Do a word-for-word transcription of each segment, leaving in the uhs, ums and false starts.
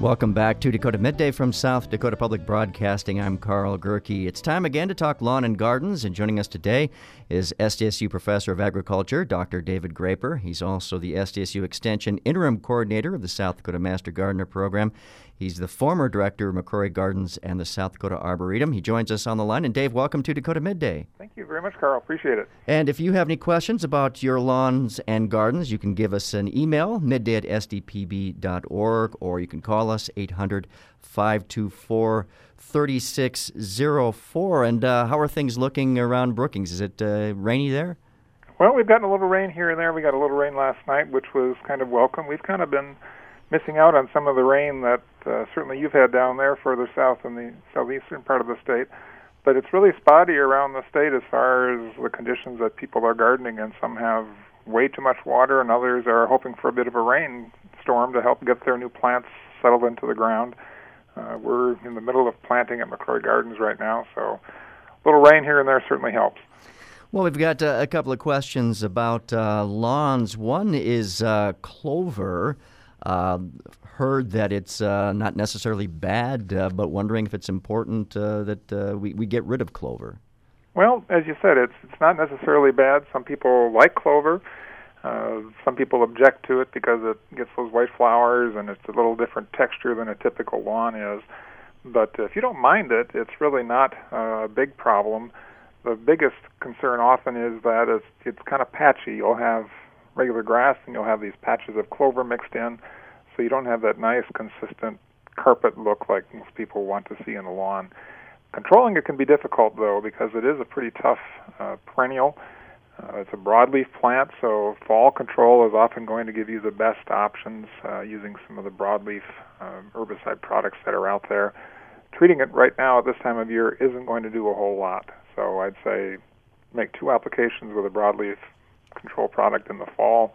Welcome back to Dakota Midday from South Dakota Public Broadcasting. I'm Carl Gerke. It's time again to talk lawn and gardens, and joining us today is S D S U Professor of Agriculture, Doctor David Graper. He's also the S D S U Extension Interim Coordinator of the South Dakota Master Gardener Program. He's the former Director of McCrory Gardens and the South Dakota Arboretum. He joins us on the line. And Dave, welcome to Dakota Midday. Thank you very much, Carl. Appreciate it. And if you have any questions about your lawns and gardens, you can give us an email, midday at s d p b dot org, or you can call us eight hundred, five two four, three six zero four. And uh, how are things looking around Brookings? Is it uh, rainy there? Well, we've gotten a little rain here and there. We got a little rain last night, which was kind of welcome. We've kind of been missing out on some of the rain that uh, certainly you've had down there further south in the southeastern part of the state. But it's really spotty around the state as far as the conditions that people are gardening in. Some have way too much water, and others are hoping for a bit of a rainstorm to help get their new plants settled into the ground. Uh, we're in the middle of planting at McCrory Gardens right now, so a little rain here and there certainly helps. Well, we've got uh, a couple of questions about uh, lawns. One is uh, clover. Uh, heard that it's uh, not necessarily bad, uh, but wondering if it's important uh, that uh, we, we get rid of clover. Well, as you said, it's it's not necessarily bad. Some people like clover. Uh, some people object to it because it gets those white flowers and it's a little different texture than a typical lawn is. But if you don't mind it, it's really not a big problem. The biggest concern often is that it's, it's kind of patchy. You'll have regular grass and you'll have these patches of clover mixed in, so you don't have that nice, consistent carpet look like most people want to see in a lawn. Controlling it can be difficult, though, because it is a pretty tough uh, perennial. Uh, it's a broadleaf plant, so fall control is often going to give you the best options uh, using some of the broadleaf uh, herbicide products that are out there. Treating it right now at this time of year isn't going to do a whole lot, so I'd say make two applications with a broadleaf control product in the fall,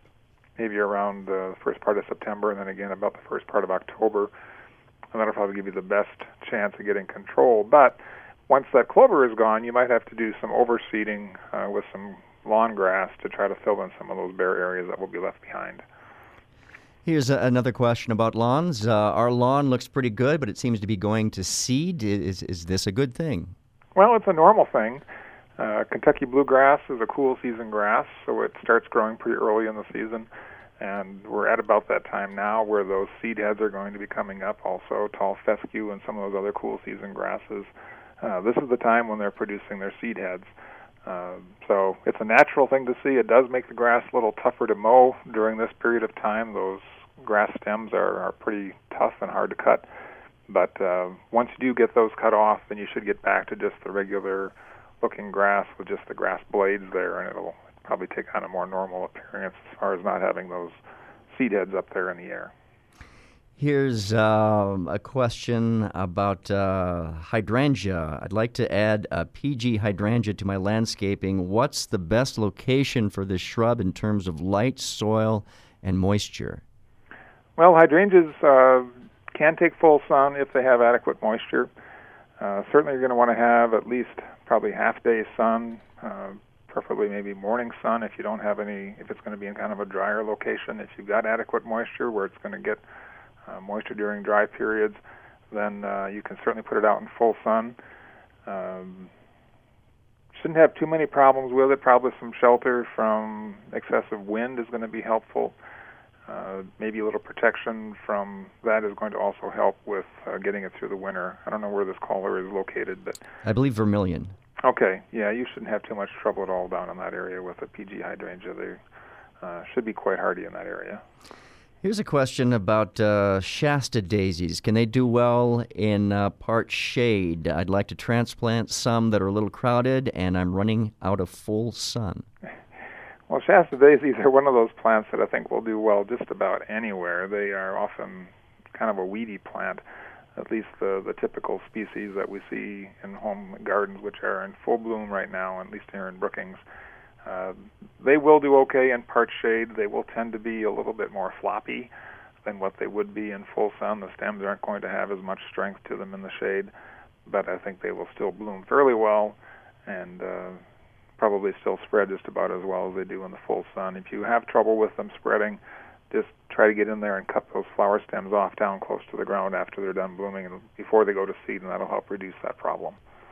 maybe around the first part of September, and then again about the first part of October, and that'll probably give you the best chance of getting control. But once that clover is gone, you might have to do some overseeding uh, with some lawn grass to try to fill in some of those bare areas that will be left behind. Here's a, another question about lawns. Uh, our lawn looks pretty good, but it seems to be going to seed. Is, is this a good thing? Well, it's a normal thing. Uh, Kentucky bluegrass is a cool season grass, so it starts growing pretty early in the season, and we're at about that time now where those seed heads are going to be coming up, also tall fescue and some of those other cool season grasses. Uh, this is the time when they're producing their seed heads. Uh, so it's a natural thing to see. It does make the grass a little tougher to mow during this period of time. Those grass stems are, are pretty tough and hard to cut, but uh, once you do get those cut off, then you should get back to just the regular looking grass with just the grass blades there, and it'll probably take on a more normal appearance as far as not having those seed heads up there in the air. Here's um, a question about uh, hydrangea. I'd like to add a P G hydrangea to my landscaping. What's the best location for this shrub in terms of light, soil, and moisture? Well, hydrangeas uh, can take full sun if they have adequate moisture. Uh, certainly you're going to want to have at least probably half-day sun, uh, preferably maybe morning sun if you don't have any, if it's going to be in kind of a drier location. If you've got adequate moisture where it's going to get uh, moisture during dry periods, then uh, you can certainly put it out in full sun. Um, shouldn't have too many problems with it. Probably some shelter from excessive wind is going to be helpful. Uh, maybe a little protection from that is going to also help with uh, getting it through the winter. I don't know where this caller is located, but I believe Vermilion. Okay, yeah, you shouldn't have too much trouble at all down in that area with a P G hydrangea. They uh, should be quite hardy in that area. Here's a question about uh, Shasta daisies. Can they do well in uh, part shade? I'd like to transplant some that are a little crowded, and I'm running out of full sun. Well, Shasta daisies are one of those plants that I think will do well just about anywhere. They are often kind of a weedy plant, at least the, the typical species that we see in home gardens, which are in full bloom right now, at least here in Brookings. Uh, they will do okay in part shade. They will tend to be a little bit more floppy than what they would be in full sun. The stems aren't going to have as much strength to them in the shade, but I think they will still bloom fairly well and uh, probably still spread just about as well as they do in the full sun. If you have trouble with them spreading, just try to get in there and cut those flower stems off down close to the ground after they're done blooming and before they go to seed, and that'll help reduce that problem.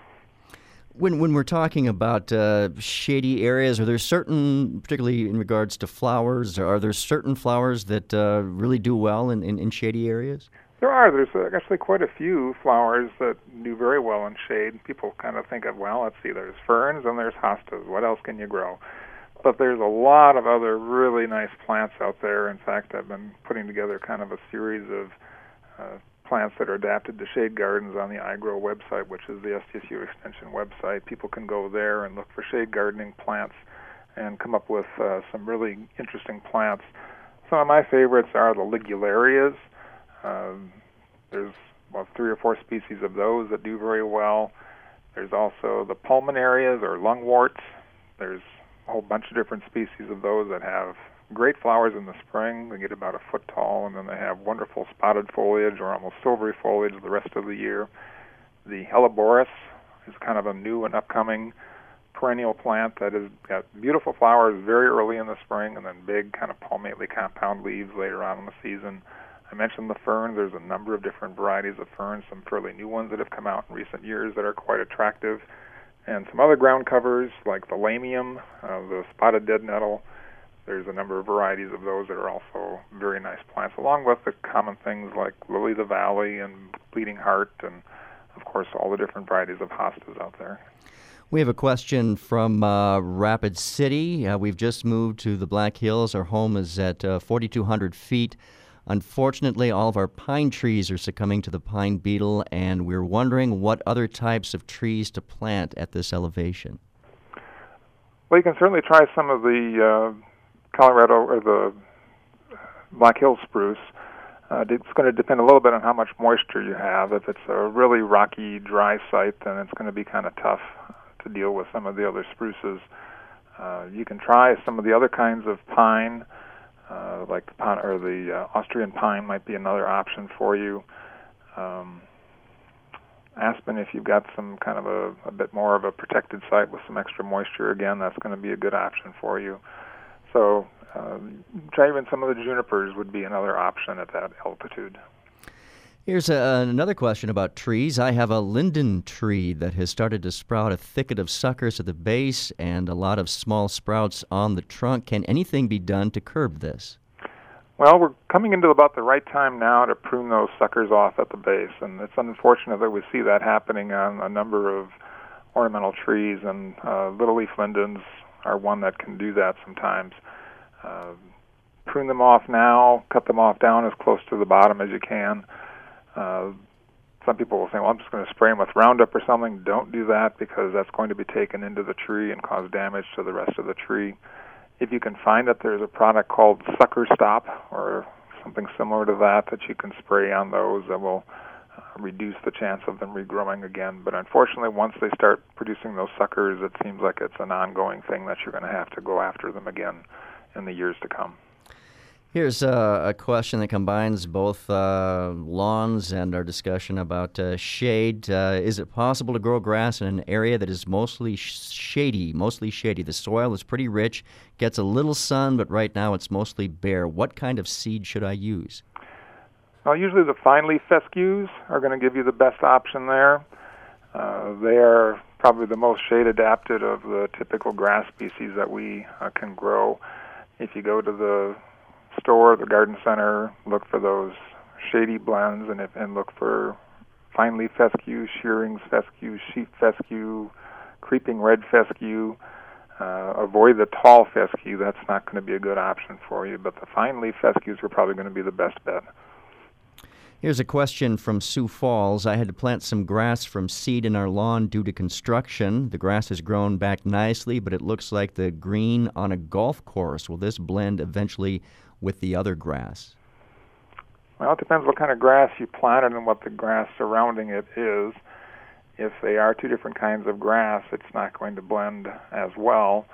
When when we're talking about uh, shady areas, are there certain, particularly in regards to flowers, are there certain flowers that uh, really do well in, in, in shady areas? There are. There's uh, actually quite a few flowers that do very well in shade. People kind of think of, well, let's see, there's ferns and there's hostas. What else can you grow? But there's a lot of other really nice plants out there. In fact, I've been putting together kind of a series of uh, plants that are adapted to shade gardens on the iGrow website, which is the S D S U Extension website. People can go there and look for shade gardening plants and come up with uh, some really interesting plants. Some of my favorites are the ligularias. Um, there's well, three or four species of those that do very well. There's also the pulmonarias or lungworts. There's a whole bunch of different species of those that have great flowers in the spring. They get about a foot tall, and then they have wonderful spotted foliage or almost silvery foliage the rest of the year. The Helleborus is kind of a new and upcoming perennial plant that has got beautiful flowers very early in the spring and then big kind of palmately compound leaves later on in the season. I mentioned the ferns. There's a number of different varieties of ferns, some fairly new ones that have come out in recent years that are quite attractive, and some other ground covers like the lamium, uh, the spotted dead nettle. There's a number of varieties of those that are also very nice plants, along with the common things like lily of the valley and bleeding heart, and of course all the different varieties of hostas out there. We have a question from uh, Rapid City. Uh, we've just moved to the Black Hills. Our home is at uh, forty-two hundred feet. Unfortunately, all of our pine trees are succumbing to the pine beetle, and we're wondering what other types of trees to plant at this elevation. Well, you can certainly try some of the uh, Colorado or the Black Hills spruce. Uh, it's going to depend a little bit on how much moisture you have. If it's a really rocky, dry site, then it's going to be kind of tough to deal with some of the other spruces. Uh, you can try some of the other kinds of pine. Uh, like the pine, or the uh, Austrian pine might be another option for you. Um, aspen, if you've got some kind of a, a bit more of a protected site with some extra moisture, again, that's going to be a good option for you. So uh, try even some of the junipers would be another option at that altitude. Here's a, another question about trees. I have a linden tree that has started to sprout a thicket of suckers at the base and a lot of small sprouts on the trunk. Can anything be done to curb this? Well, we're coming into about the right time now to prune those suckers off at the base, and it's unfortunate that we see that happening on a number of ornamental trees, and uh, little leaf lindens are one that can do that sometimes. Uh, prune them off now, cut them off down as close to the bottom as you can. Uh, some people will say, well, I'm just going to spray them with Roundup or something. Don't do that, because that's going to be taken into the tree and cause damage to the rest of the tree. If you can find it, there's a product called Sucker Stop or something similar to that that you can spray on those that will uh, reduce the chance of them regrowing again. But unfortunately, once they start producing those suckers, it seems like it's an ongoing thing that you're going to have to go after them again in the years to come. Here's a, a question that combines both uh, lawns and our discussion about uh, shade. Uh, is it possible to grow grass in an area that is mostly sh- shady, mostly shady? The soil is pretty rich, gets a little sun, but right now it's mostly bare. What kind of seed should I use? Well, usually the fine leaf fescues are going to give you the best option there. Uh, they are probably the most shade adapted of the typical grass species that we uh, can grow. If you go to the store, the garden center, look for those shady blends, and, if, and look for fine leaf fescue, shearings fescue, sheep fescue, creeping red fescue. Uh, avoid the tall fescue. That's not going to be a good option for you, but the fine leaf fescues are probably going to be the best bet. Here's a question from Sioux Falls. I had to plant some grass from seed in our lawn due to construction. The grass has grown back nicely, but it looks like the green on a golf course. Will this blend eventually with the other grass? Well, it depends what kind of grass you planted and what the grass surrounding it is. If they are two different kinds of grass, it's not going to blend as well.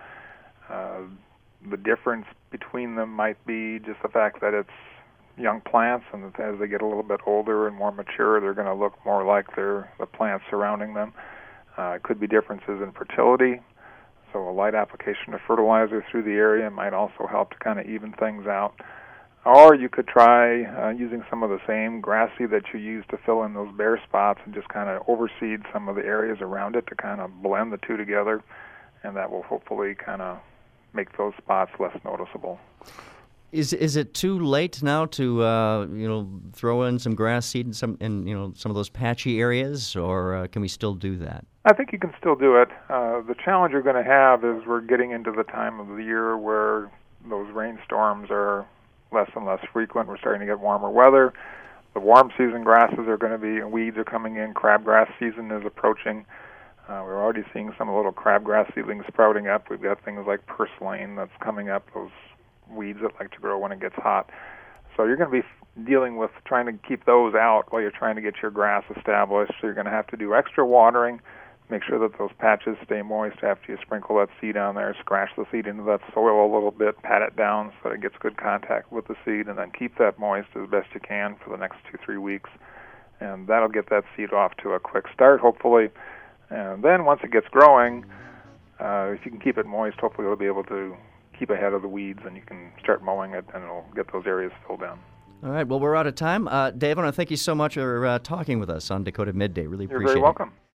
Uh, the difference between them might be just the fact that it's young plants, and that as they get a little bit older and more mature, they're going to look more like their, the plants surrounding them. Uh, it could be differences in fertility. So a light application of fertilizer through the area might also help to kind of even things out. Or you could try uh, using some of the same grass seed that you use to fill in those bare spots and just kind of overseed some of the areas around it to kind of blend the two together, and that will hopefully kind of make those spots less noticeable. Is is it too late now to uh, you know throw in some grass seed in some in you know some of those patchy areas, or uh, can we still do that? I think you can still do it. Uh, the challenge you're going to have is we're getting into the time of the year where those rainstorms are less and less frequent. We're starting to get warmer weather. The warm season grasses are going to be, weeds are coming in. Crabgrass season is approaching. Uh, we're already seeing some little crabgrass seedlings sprouting up. We've got things like purslane that's coming up, those weeds that like to grow when it gets hot. So you're going to be f- dealing with trying to keep those out while you're trying to get your grass established. So you're going to have to do extra watering. Make sure that those patches stay moist after you sprinkle that seed on there. Scratch the seed into that soil a little bit, pat it down so that it gets good contact with the seed, and then keep that moist as best you can for the next two, three weeks. And that'll get that seed off to a quick start, hopefully. And then once it gets growing, uh, if you can keep it moist, hopefully you'll be able to keep ahead of the weeds, and you can start mowing it, and it'll get those areas filled in. All right. Well, we're out of time. Uh, Dave, I want to thank you so much for uh, talking with us on Dakota Midday. Really You're appreciate it. very welcome.